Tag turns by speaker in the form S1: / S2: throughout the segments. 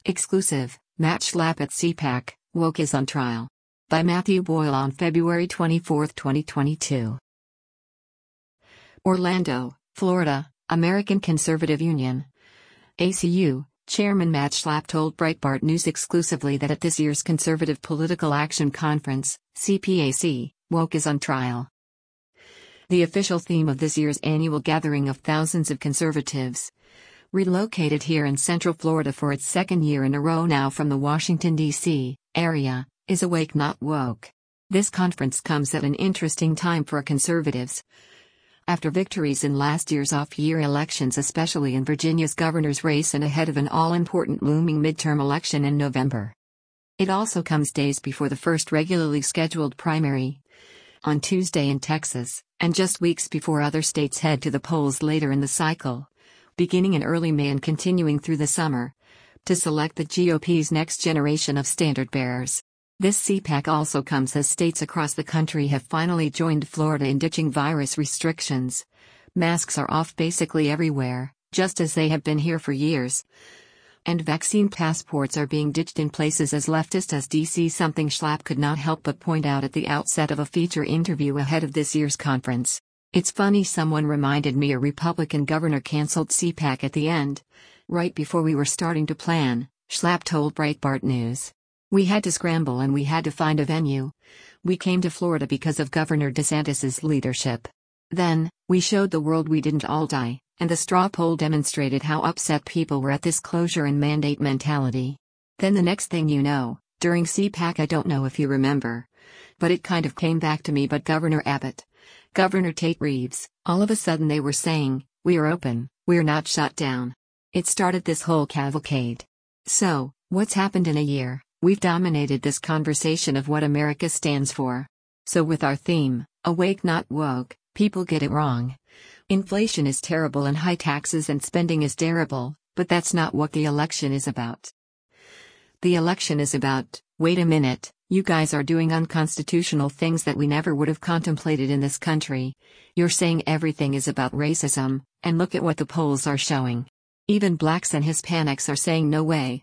S1: Exclusive, Matt Schlapp at CPAC, woke is on trial. By Matthew Boyle on February 24, 2022. Orlando, Florida, American Conservative Union. ACU, Chairman Matt Schlapp told Breitbart News exclusively that at this year's Conservative Political Action Conference, CPAC, woke is on trial. The official theme of this year's annual gathering of thousands of conservatives, relocated here in Central Florida for its second year in a row now from the Washington, D.C. area, is Awake Not Woke. This conference comes at an interesting time for conservatives. After victories in last year's off-year elections, especially in Virginia's governor's race and ahead of an all-important looming midterm election in November. It also comes days before the first regularly scheduled primary, on Tuesday in Texas, and just weeks before other states head to the polls later in the cycle, beginning in early May and continuing through the summer, to select the GOP's next generation of standard-bearers. This CPAC also comes as states across the country have finally joined Florida in ditching virus restrictions. Masks are off basically everywhere, just as they have been here for years. And vaccine passports are being ditched in places as leftist as D.C., something Schlapp could not help but point out at the outset of a feature interview ahead of this year's conference. It's funny, someone reminded me a Republican governor canceled CPAC at the end, right before we were starting to plan, Schlapp told Breitbart News. We had to scramble and we had to find a venue. We came to Florida because of Governor DeSantis's leadership. Then, we showed the world we didn't all die, and the straw poll demonstrated how upset people were at this closure and mandate mentality. Then the next thing you know, during CPAC, I don't know if you remember, but it kind of came back to me, but Governor Abbott, Governor Tate Reeves, all of a sudden they were saying, we are open, we're not shut down. It started this whole cavalcade. So, what's happened in a year? We've dominated this conversation of what America stands for. So with our theme, Awake Not Woke, people get it wrong. Inflation is terrible and high taxes and spending is terrible, but that's not what the election is about. The election is about, wait a minute, you guys are doing unconstitutional things that we never would have contemplated in this country. You're saying everything is about racism, and look at what the polls are showing. Even blacks and Hispanics are saying no way.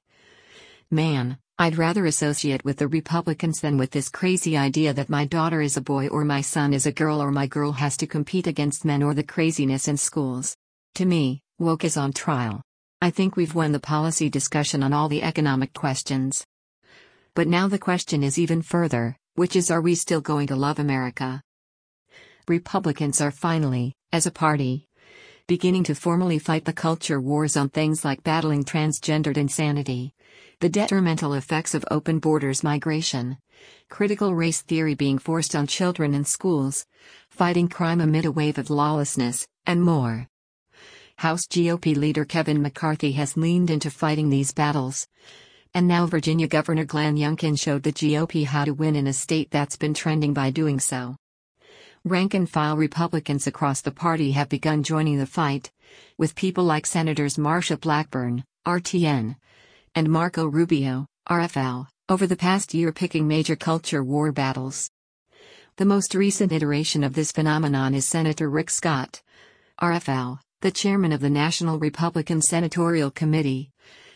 S1: Man, I'd rather associate with the Republicans than with this crazy idea that my daughter is a boy or my son is a girl or my girl has to compete against men or the craziness in schools. To me, woke is on trial. I think we've won the policy discussion on all the economic questions. But now the question is even further, which is, are we still going to love America? Republicans are finally, as a party, beginning to formally fight the culture wars on things like battling transgendered insanity, the detrimental effects of open borders migration, critical race theory being forced on children in schools, fighting crime amid a wave of lawlessness, and more. House GOP leader Kevin McCarthy has leaned into fighting these battles. And now Virginia Governor Glenn Youngkin showed the GOP how to win in a state that's been trending by doing so. Rank-and-file Republicans across the party have begun joining the fight, with people like Senators Marsha Blackburn, RTN, and Marco Rubio, RFL, over the past year picking major culture war battles. The most recent iteration of this phenomenon is Senator Rick Scott, RFL, the chairman of the National Republican Senatorial Committee,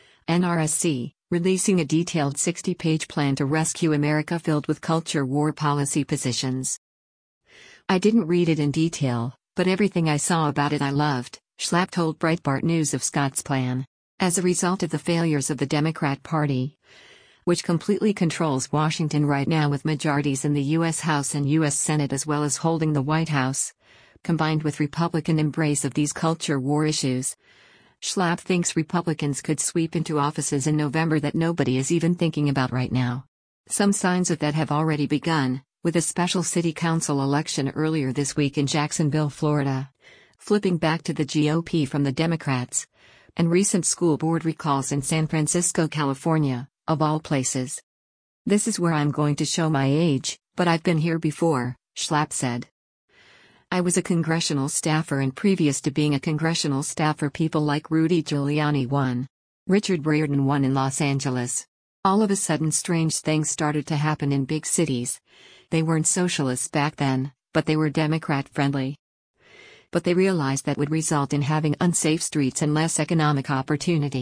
S1: NRSC, releasing a detailed 60-page plan to rescue America filled with culture war policy positions. I didn't read it in detail, but everything I saw about it I loved, Schlapp told Breitbart News of Scott's plan. As a result of the failures of the Democrat Party, which completely controls Washington right now with majorities in the U.S. House and U.S. Senate as well as holding the White House, combined with Republican embrace of these culture war issues, Schlapp thinks Republicans could sweep into offices in November that nobody is even thinking about right now. Some signs of that have already begun, with a special city council election earlier this week in Jacksonville, Florida, flipping back to the GOP from the Democrats, and recent school board recalls in San Francisco, California, of all places. This is where I'm going to show my age, but I've been here before, Schlapp said. I was a congressional staffer, and previous to being a congressional staffer, people like Rudy Giuliani won. Richard Riordan won in Los Angeles. All of a sudden strange things started to happen in big cities. They weren't socialists back then, but they were Democrat-friendly. But they realized that would result in having unsafe streets and less economic opportunity.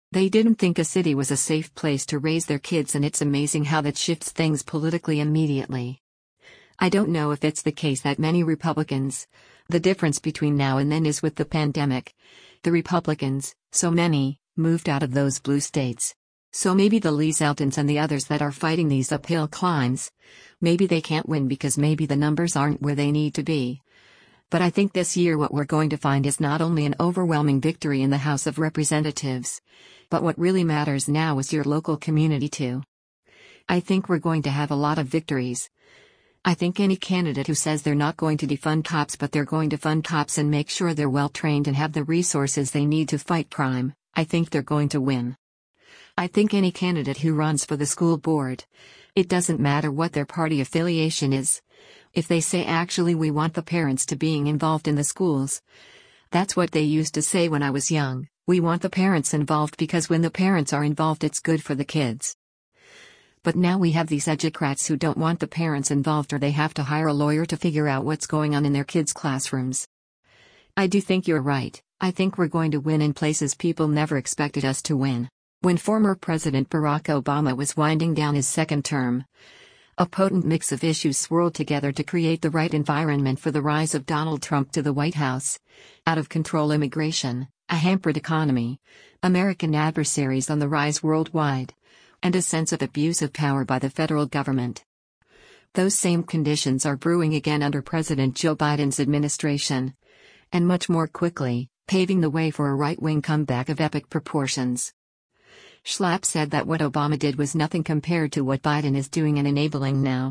S1: They didn't think a city was a safe place to raise their kids, and it's amazing how that shifts things politically immediately. I don't know if it's the case that many Republicans, the difference between now and then is with the pandemic. The Republicans, so many, moved out of those blue states. So maybe the Lee Zeltons and the others that are fighting these uphill climbs, maybe they can't win because maybe the numbers aren't where they need to be. But I think this year what we're going to find is not only an overwhelming victory in the House of Representatives, but what really matters now is your local community too. I think we're going to have a lot of victories. I think any candidate who says they're not going to defund cops but they're going to fund cops and make sure they're well trained and have the resources they need to fight crime, I think they're going to win. I think any candidate who runs for the school board, it doesn't matter what their party affiliation is, if they say actually we want the parents to being involved in the schools. That's what they used to say when I was young, we want the parents involved because when the parents are involved it's good for the kids. But now we have these educrats who don't want the parents involved, or they have to hire a lawyer to figure out what's going on in their kids' classrooms. I do think you're right. I think we're going to win in places people never expected us to win. When former President Barack Obama was winding down his second term, a potent mix of issues swirled together to create the right environment for the rise of Donald Trump to the White House. Out-of-control immigration, a hampered economy, American adversaries on the rise worldwide, and a sense of abuse of power by the federal government. Those same conditions are brewing again under President Joe Biden's administration, and much more quickly, paving the way for a right-wing comeback of epic proportions. Schlapp said that what Obama did was nothing compared to what Biden is doing and enabling now.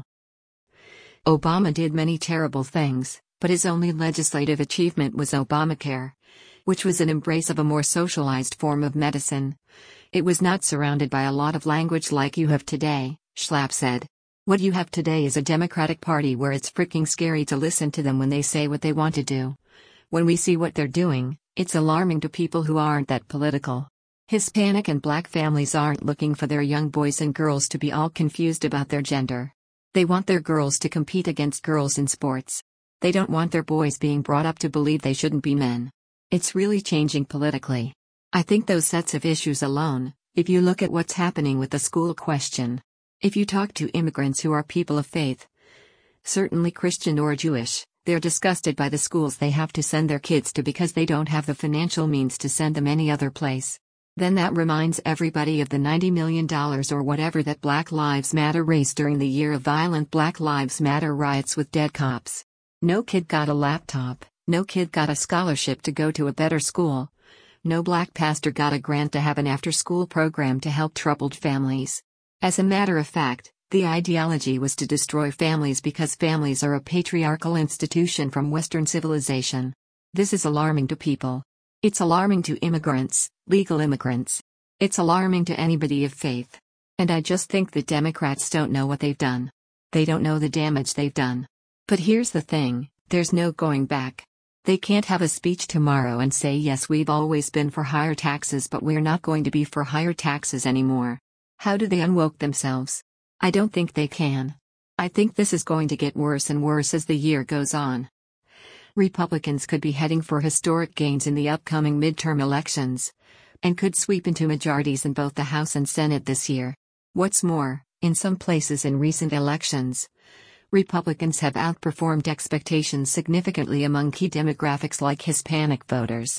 S1: Obama did many terrible things, but his only legislative achievement was Obamacare, which was an embrace of a more socialized form of medicine. It was not surrounded by a lot of language like you have today, Schlapp said. What you have today is a Democratic Party where it's freaking scary to listen to them when they say what they want to do. When we see what they're doing, it's alarming to people who aren't that political. Hispanic and Black families aren't looking for their young boys and girls to be all confused about their gender. They want their girls to compete against girls in sports. They don't want their boys being brought up to believe they shouldn't be men. It's really changing politically. I think those sets of issues alone, if you look at what's happening with the school question, if you talk to immigrants who are people of faith, certainly Christian or Jewish, they're disgusted by the schools they have to send their kids to because they don't have the financial means to send them any other place. Then that reminds everybody of the $90 million or whatever that Black Lives Matter raised during the year of violent Black Lives Matter riots with dead cops. No kid got a laptop, no kid got a scholarship to go to a better school. No Black pastor got a grant to have an after-school program to help troubled families. As a matter of fact, the ideology was to destroy families because families are a patriarchal institution from Western civilization. This is alarming to people. It's alarming to immigrants, legal immigrants. It's alarming to anybody of faith. And I just think the Democrats don't know what they've done. They don't know the damage they've done. But here's the thing, there's no going back. They can't have a speech tomorrow and say yes, we've always been for higher taxes but we're not going to be for higher taxes anymore. How do they unwoke themselves? I don't think they can. I think this is going to get worse and worse as the year goes on. Republicans could be heading for historic gains in the upcoming midterm elections, and could sweep into majorities in both the House and Senate this year. What's more, in some places in recent elections, Republicans have outperformed expectations significantly among key demographics like Hispanic voters.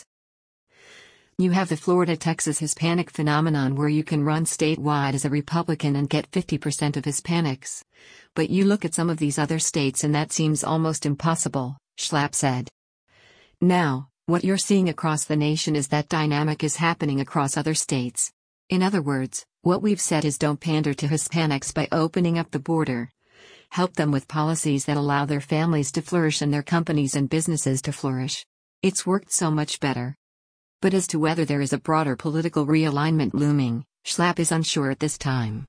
S1: You have the Florida-Texas Hispanic phenomenon where you can run statewide as a Republican and get 50% of Hispanics. But you look at some of these other states and that seems almost impossible, Schlapp said. Now, what you're seeing across the nation is that dynamic is happening across other states. In other words, what we've said is don't pander to Hispanics by opening up the border. Help them with policies that allow their families to flourish and their companies and businesses to flourish. It's worked so much better. But as to whether there is a broader political realignment looming, Schlapp is unsure at this time.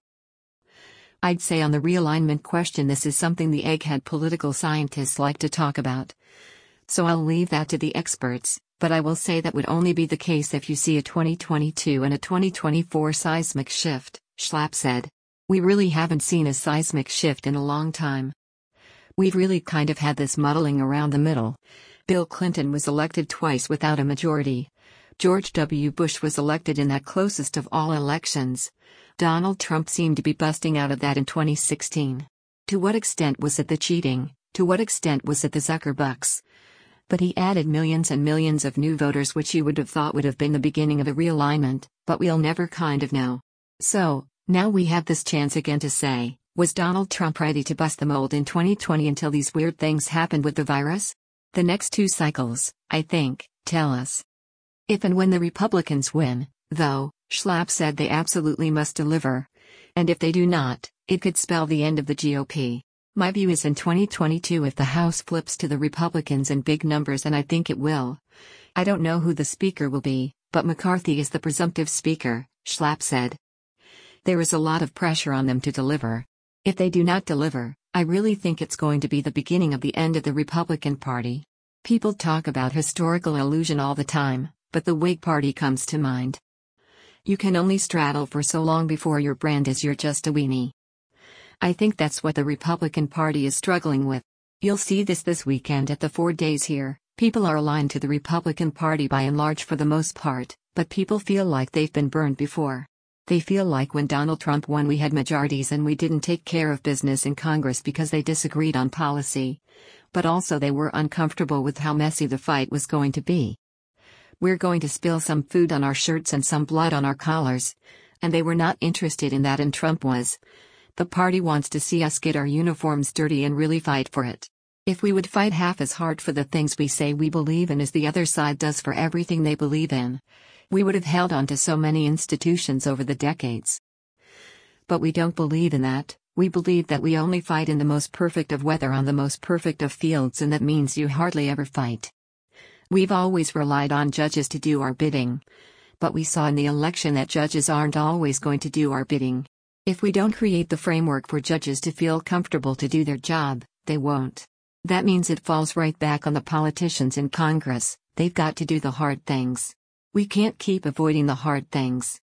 S1: I'd say on the realignment question this is something the egghead political scientists like to talk about. So I'll leave that to the experts, but I will say that would only be the case if you see a 2022 and a 2024 seismic shift, Schlapp said. We really haven't seen a seismic shift in a long time. We've really kind of had this muddling around the middle. Bill Clinton was elected twice without a majority. George W. Bush was elected in that closest of all elections. Donald Trump seemed to be busting out of that in 2016. To what extent was it the cheating? To what extent was it the Zuckerbucks? But he added millions and millions of new voters, which you would have thought would have been the beginning of a realignment, but we'll never kind of know. So, now we have this chance again to say, was Donald Trump ready to bust the mold in 2020 until these weird things happened with the virus? The next 2 cycles, I think, tell us. If and when the Republicans win, though, Schlapp said they absolutely must deliver. And if they do not, it could spell the end of the GOP. My view is in 2022 if the House flips to the Republicans in big numbers, and I think it will. I don't know who the speaker will be, but McCarthy is the presumptive speaker, Schlapp said. There is a lot of pressure on them to deliver. If they do not deliver, I really think it's going to be the beginning of the end of the Republican Party. People talk about historical illusion all the time, but the Whig Party comes to mind. You can only straddle for so long before your brand is you're just a weenie. I think that's what the Republican Party is struggling with. You'll see this weekend at the 4 days here. People are aligned to the Republican Party by and large for the most part, but people feel like they've been burned before. They feel like when Donald Trump won we had majorities and we didn't take care of business in Congress because they disagreed on policy. But also they were uncomfortable with how messy the fight was going to be. We're going to spill some food on our shirts and some blood on our collars. And they were not interested in that, and Trump was. The party wants to see us get our uniforms dirty and really fight for it. If we would fight half as hard for the things we say we believe in as the other side does for everything they believe in, we would have held on to so many institutions over the decades. But we don't believe in that. We believe that we only fight in the most perfect of weather on the most perfect of fields, and that means you hardly ever fight. We've always relied on judges to do our bidding. But we saw in the election that judges aren't always going to do our bidding. If we don't create the framework for judges to feel comfortable to do their job, they won't. That means it falls right back on the politicians in Congress. They've got to do the hard things. We can't keep avoiding the hard things.